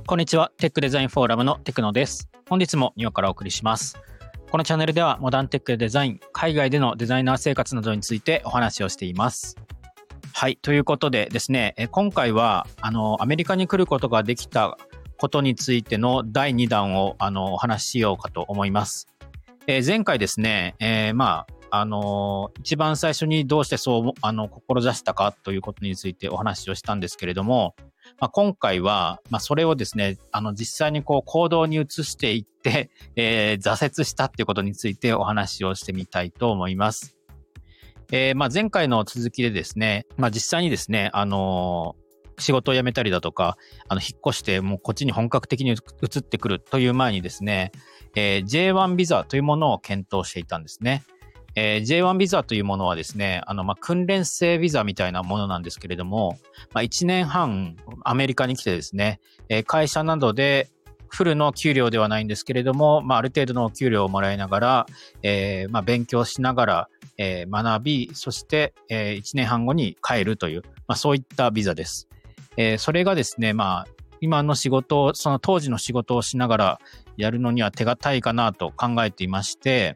こんにちは。テックデザインフォーラムのテクノです。本日もニオからお送りします。このチャンネルではモダンテックデザイン、海外でのデザイナー生活などについてお話をしています。はい。ということでですね、今回はアメリカに来ることができたことについての第2弾をお話ししようかと思います。前回ですね、一番最初にどうしてそう志したかということについてお話をしたんですけれども、今回はそれをですね実際に行動に移していって、挫折したっていうことについてお話をしてみたいと思います。前回の続きでですね、実際にですね仕事を辞めたりだとか引っ越してもうこっちに本格的に移ってくるという前にですね、J1 ビザというものを検討していたんですね。J1 ビザというものはですね、訓練生ビザみたいなものなんですけれども、1年半アメリカに来てですね、会社などでフルの給料ではないんですけれども、ある程度のお給料をもらいながら、勉強しながら、学び、そして、1年半後に帰るという、そういったビザです。それがですね、今の仕事を、その当時の仕事をしながらやるのには手堅いかなと考えていまして、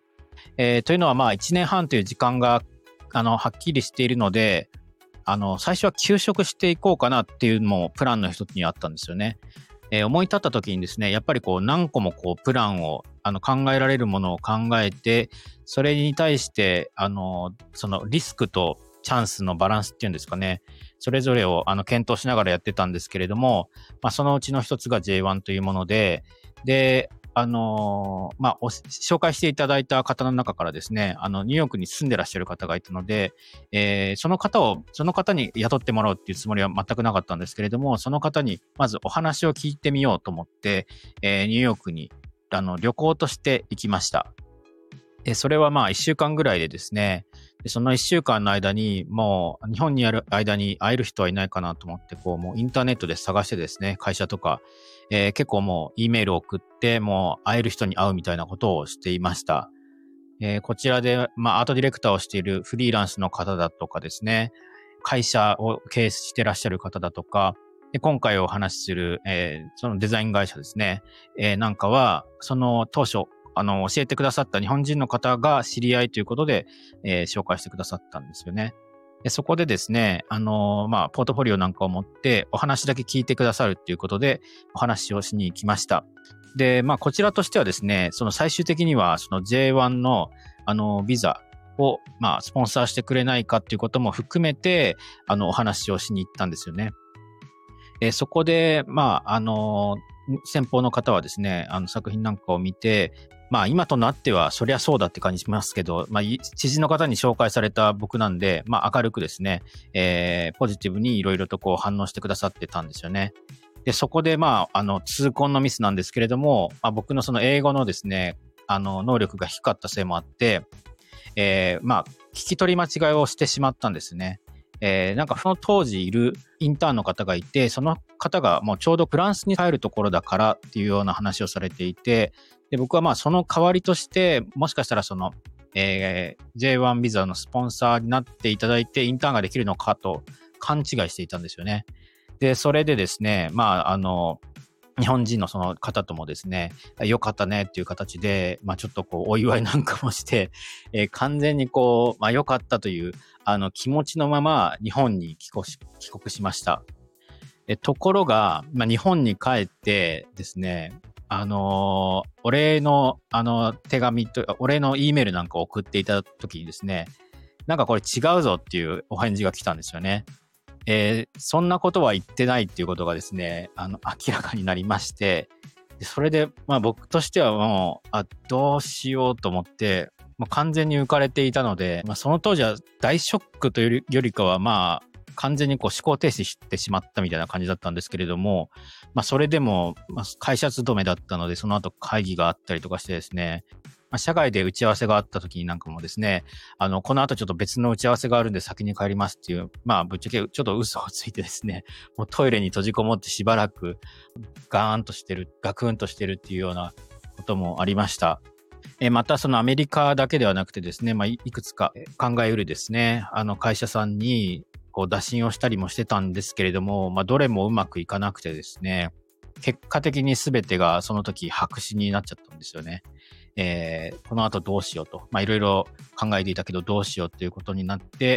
というのは1年半という時間がはっきりしているので、最初は休職していこうかなっていうのもプランの一つにあったんですよね。思い立った時にですね、やっぱり何個もプランを考えられるものを考えて、それに対してそのリスクとチャンスのバランスっていうんですかね、それぞれを検討しながらやってたんですけれども、そのうちの一つが J1 というもので、紹介していただいた方の中からですね、ニューヨークに住んでらっしゃる方がいたので、その方に雇ってもらうっていうつもりは全くなかったんですけれども、その方にまずお話を聞いてみようと思って、ニューヨークに旅行として行きました。それは1週間ぐらいでですね、その1週間の間にもう日本にある間に会える人はいないかなと思ってもうインターネットで探してですね、会社とか、結構もう E メールを送ってもう会える人に会うみたいなことをしていました。こちらでアートディレクターをしているフリーランスの方だとかですね、会社を経営してらっしゃる方だとか、今回お話しする、そのデザイン会社ですね、なんかはその当初教えてくださった日本人の方が知り合いということで、紹介してくださったんですよね。でそこでですね、ポートフォリオなんかを持ってお話だけ聞いてくださるっていうことでお話をしに行きました。で、こちらとしてはですね、その最終的にはその J1 のビザをスポンサーしてくれないかっていうことも含めてお話をしに行ったんですよね。そこで先方の方はですね、作品なんかを見て、今となってはそりゃそうだって感じしますけど、知人の方に紹介された僕なんで、明るくですね、ポジティブにいろいろと反応してくださってたんですよね。で、そこで痛恨のミスなんですけれども、僕のその英語のですね、能力が低かったせいもあって、聞き取り間違いをしてしまったんですね。なんかその当時いるインターンの方がいて、その方がもうちょうどフランスに帰るところだからっていうような話をされていて、で僕はその代わりとして、もしかしたらその、J1 ビザのスポンサーになっていただいてインターンができるのかと勘違いしていたんですよね。で、それでですね、日本人のその方ともですね、良かったねっていう形で、ちょっとお祝いなんかもして、完全に良かったという気持ちのまま日本に帰国しました。ところが、日本に帰ってですね、お礼の手紙と、お礼の E メールなんかを送っていただいた時にですね、なんかこれ違うぞっていうお返事が来たんですよね。そんなことは言ってないっていうことがですね、明らかになりまして、でそれで、僕としてはもう、どうしようと思って、完全に浮かれていたので、その当時は大ショックというよりかは、完全に思考停止してしまったみたいな感じだったんですけれども、それでも、会社勤めだったので、その後会議があったりとかしてですね、社外で打ち合わせがあった時になんかもですね、この後ちょっと別の打ち合わせがあるんで先に帰りますっていう、ぶっちゃけちょっと嘘をついてですね、もうトイレに閉じこもってしばらくガクンとしてるっていうようなこともありました。またそのアメリカだけではなくてですね、いくつか考えうるですね、会社さんに打診をしたりもしてたんですけれども、どれもうまくいかなくてですね、 結果的に全てがその時白紙になっちゃったんですよね。この後どうしようと、いろいろ考えていたけどどうしようっていうことになって、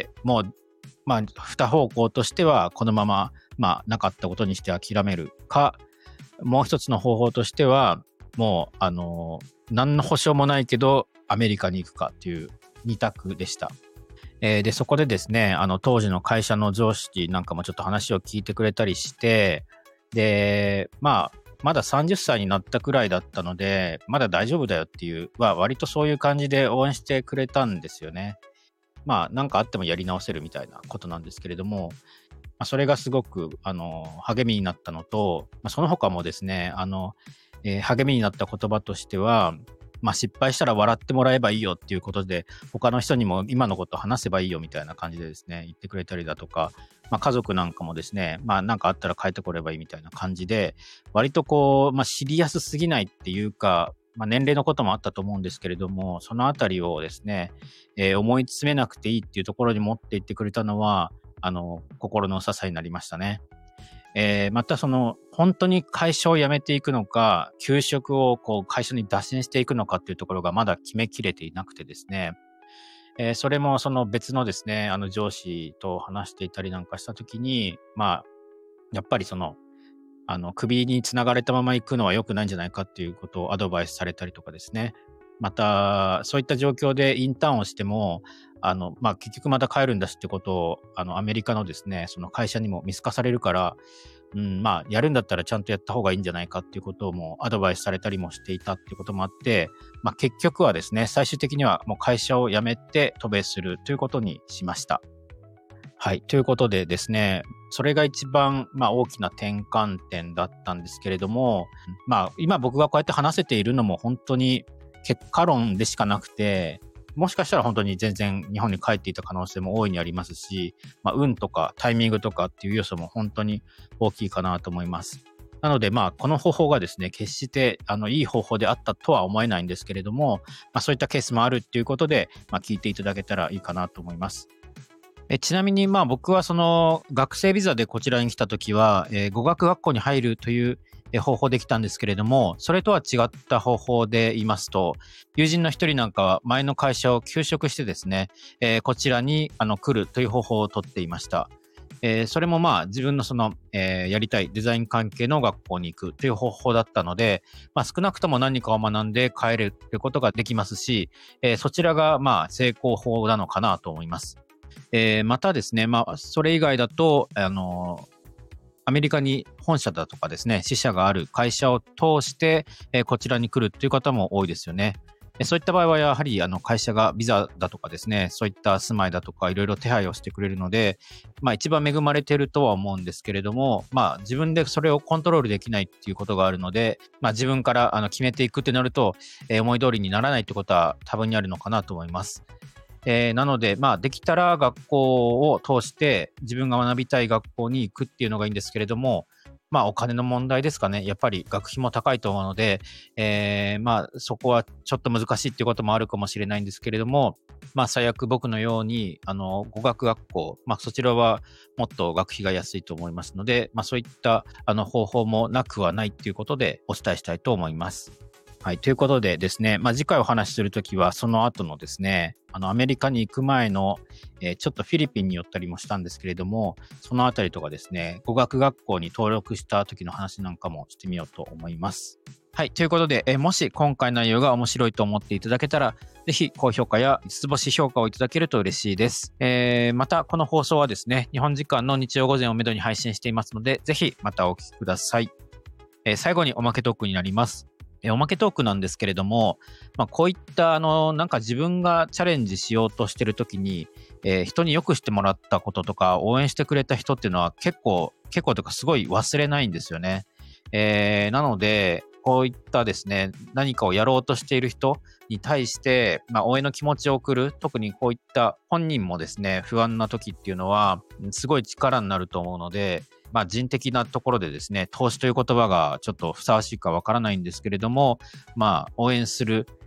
もう、二方向としてはこのまま、なかったことにして諦めるか、もう一つの方法としては、もう、何の保証もないけど、アメリカに行くかっていう二択でした。で、そこでですね、当時の会社の上司なんかもちょっと話を聞いてくれたりして、で、まだ30歳になったくらいだったので、まだ大丈夫だよっていう、割とそういう感じで応援してくれたんですよね。なんかあってもやり直せるみたいなことなんですけれども、それがすごく、励みになったのと、その他もですね、励みになった言葉としては、失敗したら笑ってもらえばいいよっていうことで、他の人にも今のことを話せばいいよみたいな感じでですね、言ってくれたりだとか、家族なんかもですね、なんかあったら帰ってこればいいみたいな感じで、割とこう、知りやすすぎないっていうか、年齢のこともあったと思うんですけれども、そのあたりをですね、思い詰めなくていいっていうところに持っていってくれたのは、心の支えになりましたね。また本当に会社を辞めていくのか、休職を会社に打診していくのかっていうところがまだ決めきれていなくてですね、それも別のですね、上司と話していたりなんかしたときに、やっぱり首につながれたまま行くのは良くないんじゃないかっていうことをアドバイスされたりとかですね。また、そういった状況でインターンをしても、結局また帰るんだしってことを、アメリカのですね、その会社にも見透かされるから、やるんだったらちゃんとやった方がいいんじゃないかっていうことをもアドバイスされたりもしていたっていうこともあって、結局はですね、最終的にはもう会社を辞めて渡米するということにしました。はい。ということでですね、それが一番、大きな転換点だったんですけれども、今僕がこうやって話せているのも本当に結果論でしかなくて、もしかしたら本当に全然日本に帰っていた可能性も大いにありますし、運とかタイミングとかっていう要素も本当に大きいかなと思います。なので、この方法がですね、決していい方法であったとは思えないんですけれども、そういったケースもあるっていうことで、聞いていただけたらいいかなと思います。ちなみに僕は学生ビザでこちらに来たときは、語学学校に入るという方法できたんですけれども、それとは違った方法で言いますと、友人の一人なんかは前の会社を休職してですね、こちらに来るという方法をとっていました。それも自分のやりたいデザイン関係の学校に行くという方法だったので、少なくとも何かを学んで帰るということができますし、そちらが成功法なのかなと思います。またですね、それ以外だと、アメリカに本社だとかですね、支社がある会社を通して、こちらに来るという方も多いですよね。そういった場合はやはり会社がビザだとかですね、そういった住まいだとかいろいろ手配をしてくれるので、一番恵まれているとは思うんですけれども、自分でそれをコントロールできないっていうことがあるので、自分から決めていくってなると、思い通りにならないってことは多分にあるのかなと思います。なので、できたら学校を通して自分が学びたい学校に行くっていうのがいいんですけれども、お金の問題ですかね。やっぱり学費も高いと思うので、そこはちょっと難しいっていうこともあるかもしれないんですけれども、最悪僕のように、語学学校、そちらはもっと学費が安いと思いますので、そういった方法もなくはないっていうことでお伝えしたいと思います。はい。ということでですね、次回お話しするときは、その後のですね、アメリカに行く前の、ちょっとフィリピンに寄ったりもしたんですけれども、そのあたりとかですね、語学学校に登録した時の話なんかもしてみようと思います。はい。ということで、もし今回の内容が面白いと思っていただけたら、ぜひ高評価や5つ星評価をいただけると嬉しいです。また、この放送はですね、日本時間の日曜午前をめどに配信していますので、ぜひまたお聞きください。最後におまけトークになります。おまけトークなんですけれども、こういったなんか自分がチャレンジしようとしてるときに、人によくしてもらったこととか応援してくれた人っていうのは結構というかすごい忘れないんですよね。なので、こういったですね、何かをやろうとしている人に対して、応援の気持ちを送る、特にこういった本人もですね、不安な時っていうのは、すごい力になると思うので、人的なところでですね、投資という言葉がちょっとふさわしいかわからないんですけれども、応援する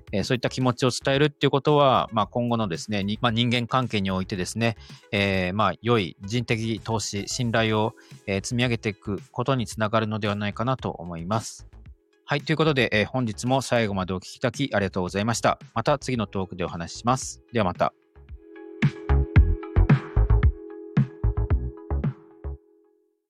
そういった気持ちを伝えるっていうことは、今後のですね、人間関係においてですね、良い人的投資、信頼を、積み上げていくことにつながるのではないかなと思います。はい。ということで、本日も最後までお聞きいただきありがとうございました。また次のトークでお話しします。ではまた。